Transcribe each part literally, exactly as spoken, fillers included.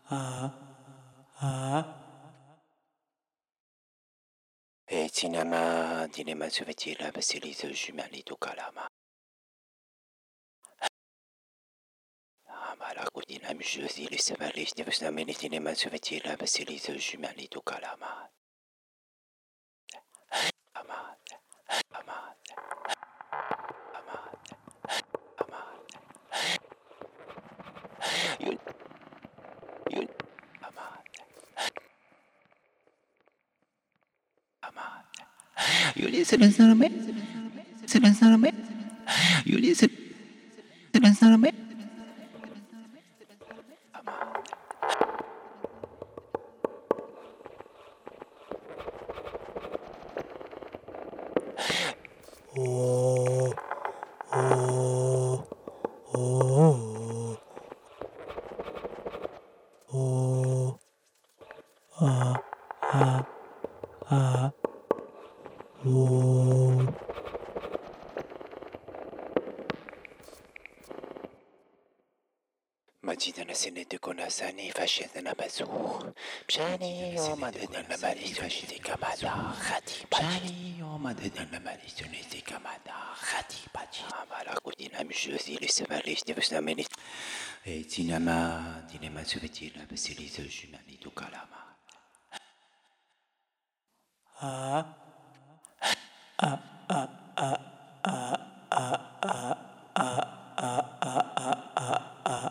Et cinéma, cinéma souvetil, basilise, jumelito calama. Amala kudina mjuzi les savalis de vstamini cinéma souvetil, basilise, jumelito calama. Amad, amad, amad, amad. Yun, yun, amad, amad. Yuli selensaname, selensaname. Yuli selensaname. Oh, oh, oh, oh, ah, ah, ah, oh. Majidana senete konasani fashion abazur. Pshani o madana la malishonite kamada khati Pshani o madana la malishonite kamada khati pachi. Amala kudina mjuzi les savalis de vstamini. Et cinéma, cinéma souvetil, basilise, jumelito calama. Ah, ah, ah, ah, ah, ah, ah, ah, ah, ah, ah, ah.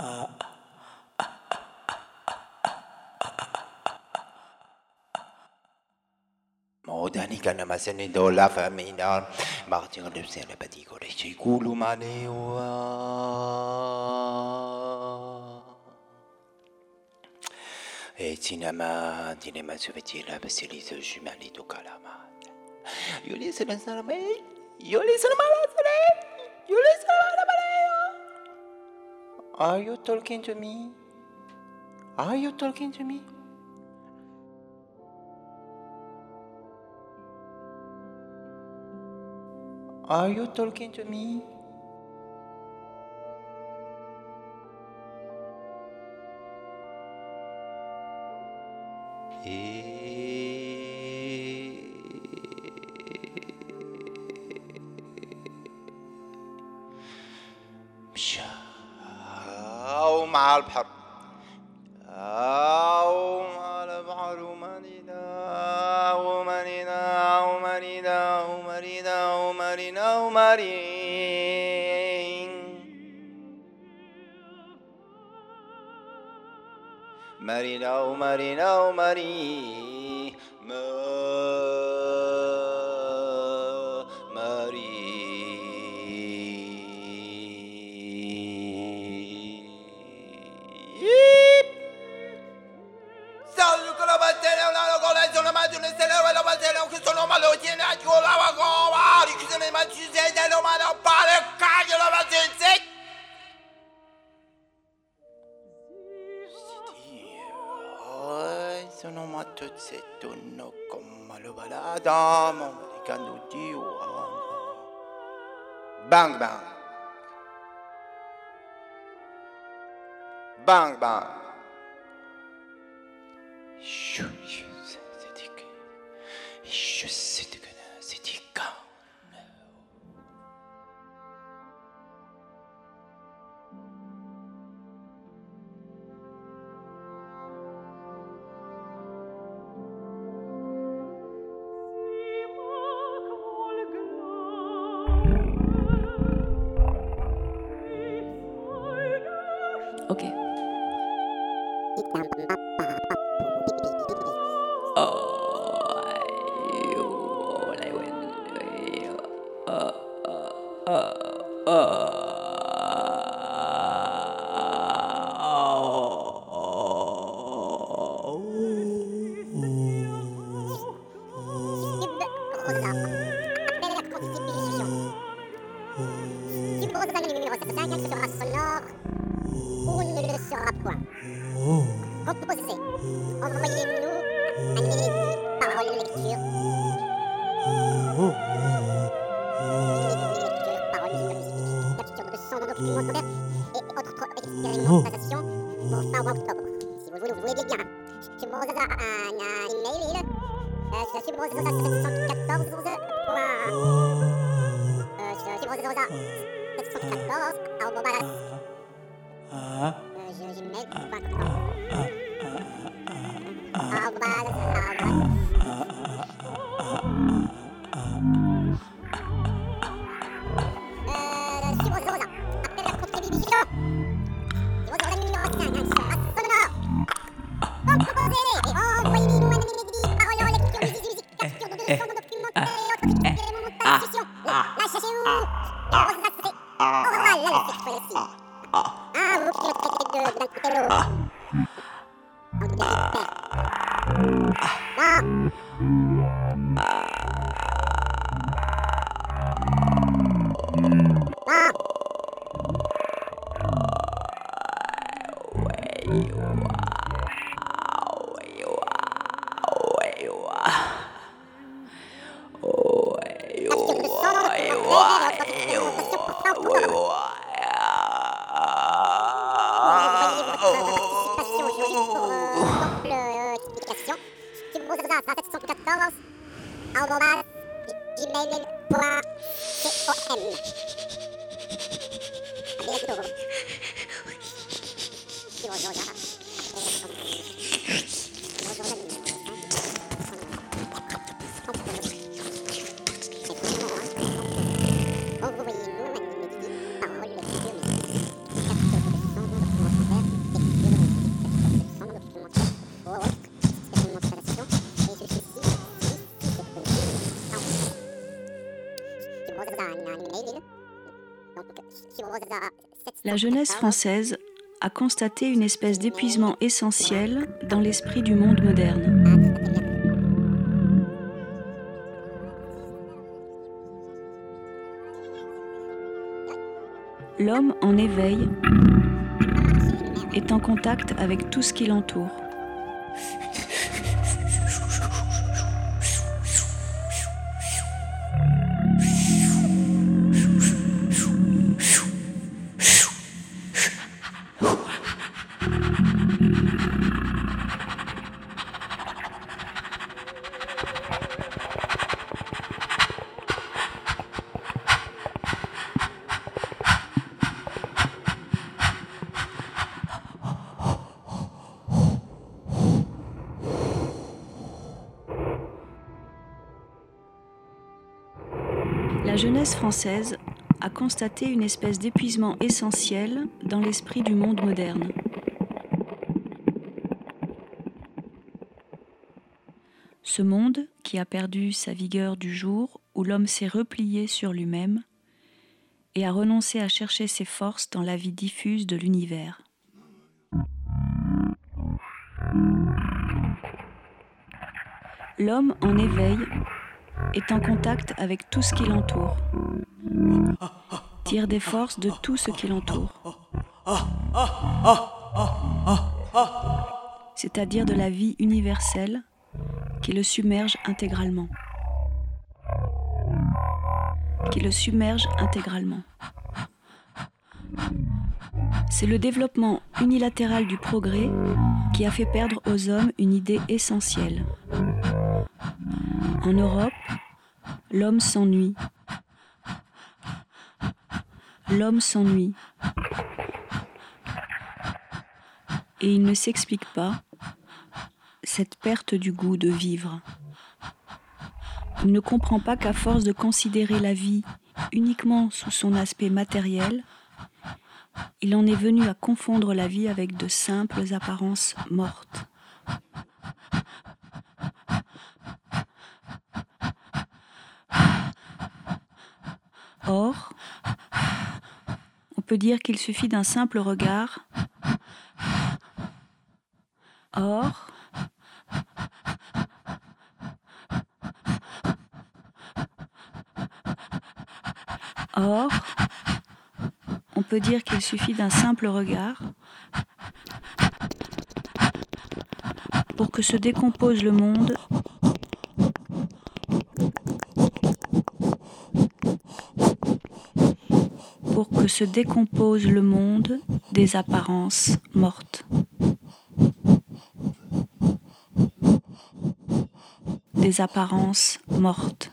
Modani kana masene do la famina. Martin de sene patico de chikulu maneo. Et cinéma, cinéma souvetil, basilise, jumelito calama. Yuli selensaname. Yuli selensaname. Yuli selensaname. Are you talking to me? Are you talking to me? Are you talking to me? مشاو مع البحر أو مع البحر ومرينا ومرينا ومرينا ومرينا ومرينا ومرين مرينا ومرينا ومرين Sono matto zetto no come lo balada ma americano dio bang bang bang bang je sais que je sais que c'est dit quand Ok. Oh. Quand vous posez, envoyez-nous un email, parole de lecture. Lecture, parole de musique, capture de son documentaire et autres expérimentations pour fin octobre. Si vous vous voulez bien. Je pense à un email. Je suis bon, sept cent quatorze. Je suis bon, sept cent quatorze. arobase gmail point com. Arobase, arobase. Euh, je suis bon, zéro zéro. Appel à contribution. zéro zéro numéro cinq, un sonore. Donc, proposez-les et envoyez-nous un inédit, parole en lecture, musique, musique, capture de deux sons documentaires, entretiens, éléments, montage, discussion. La cherchez-vous. Rose Rassé, oral, la lecture, ici. Ah, vous qui le traitez de d'un côté l'autre. En tout cas, c'est non. La jeunesse française a constaté une espèce d'épuisement essentiel dans l'esprit du monde moderne. L'homme en éveil est en contact avec tout ce qui l'entoure. La jeunesse française a constaté une espèce d'épuisement essentiel dans l'esprit du monde moderne. Ce monde, qui a perdu sa vigueur du jour où l'homme s'est replié sur lui-même et a renoncé à chercher ses forces dans la vie diffuse de l'univers. L'homme en éveil est en contact avec tout ce qui l'entoure, tire des forces de tout ce qui l'entoure, c'est-à-dire de la vie universelle qui le submerge intégralement. Qui le submerge intégralement. C'est le développement unilatéral du progrès qui a fait perdre aux hommes une idée essentielle. En Europe, l'homme s'ennuie. L'homme s'ennuie. Et il ne s'explique pas cette perte du goût de vivre. Il ne comprend pas qu'à force de considérer la vie uniquement sous son aspect matériel, il en est venu à confondre la vie avec de simples apparences mortes. Or, on peut dire qu'il suffit d'un simple regard. Or, Or, on peut dire qu'il suffit d'un simple regard pour que se décompose le monde pour que se décompose le monde des apparences mortes. des apparences mortes.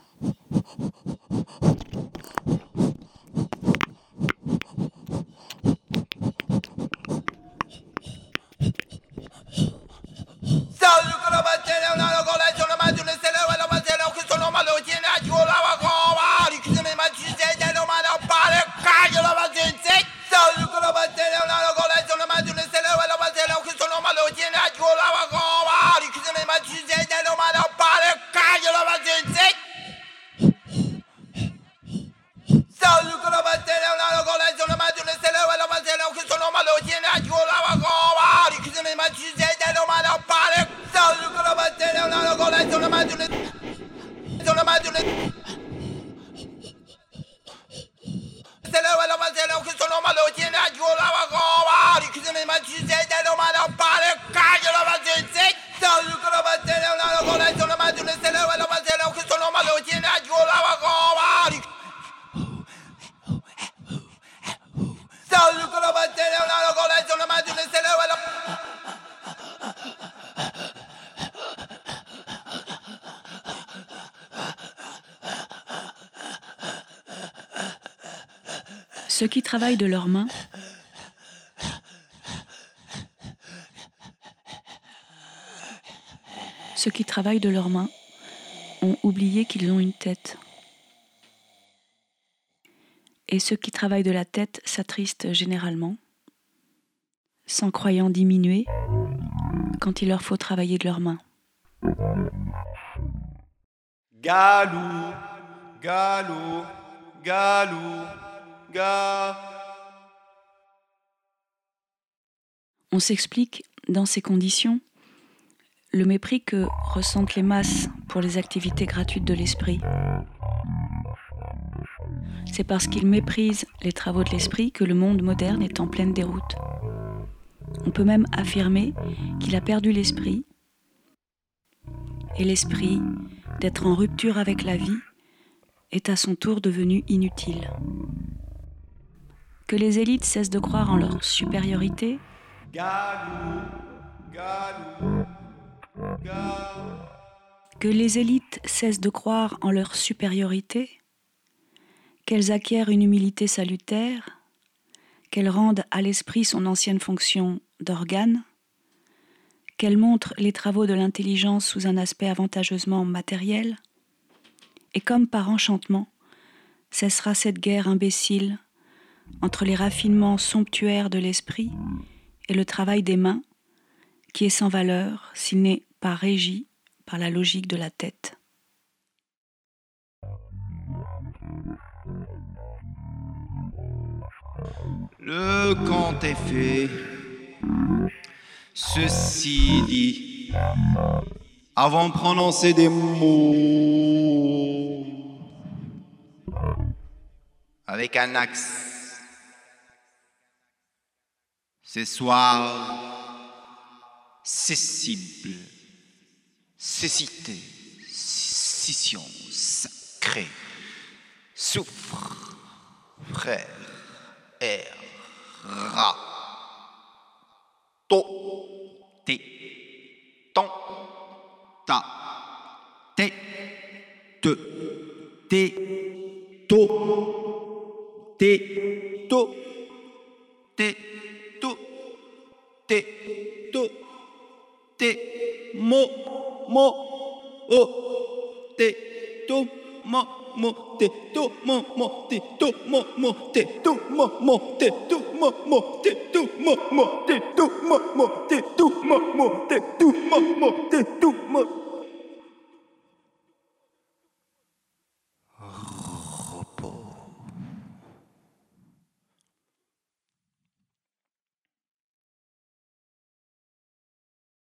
Ceux qui travaillent de leurs mains Ceux qui travaillent de leurs mains ont oublié qu'ils ont une tête. Et ceux qui travaillent de la tête s'attristent généralement, s'en croyant diminués quand il leur faut travailler de leurs mains. Galou, galou, galou, ga. On s'explique, dans ces conditions, le mépris que ressentent les masses pour les activités gratuites de l'esprit. C'est parce qu'ils méprisent les travaux de l'esprit que le monde moderne est en pleine déroute. On peut même affirmer qu'il a perdu l'esprit, et l'esprit, d'être en rupture avec la vie, est à son tour devenu inutile. Que les élites cessent de croire en leur supériorité, Galou, galou, ga. que les élites cessent de croire en leur supériorité, qu'elles acquièrent une humilité salutaire, qu'elles rendent à l'esprit son ancienne fonction d'organe, qu'elles montrent les travaux de l'intelligence sous un aspect avantageusement matériel, et comme par enchantement, cessera cette guerre imbécile entre les raffinements somptuaires de l'esprit et le travail des mains, qui est sans valeur s'il n'est pas régi par la logique de la tête. Le conte est fait. Ceci dit, avant de prononcer des mots avec un axe, ce soir, cessible, cécité, scission, sacré, souffre, frère, air, rat, to, té, ton, ta, té, te, té, to, té, to, té, to, té, to, té, mo, mo, o, té, to, mo, mo, té, to, mo, mo, té, to, mo, mo, té, to, mo, mo, té, to, mo, mo, té, to, mo, mo, té, to, mo, mo, té, to, mo, mo, té, to, mo, mo, té, to, mo.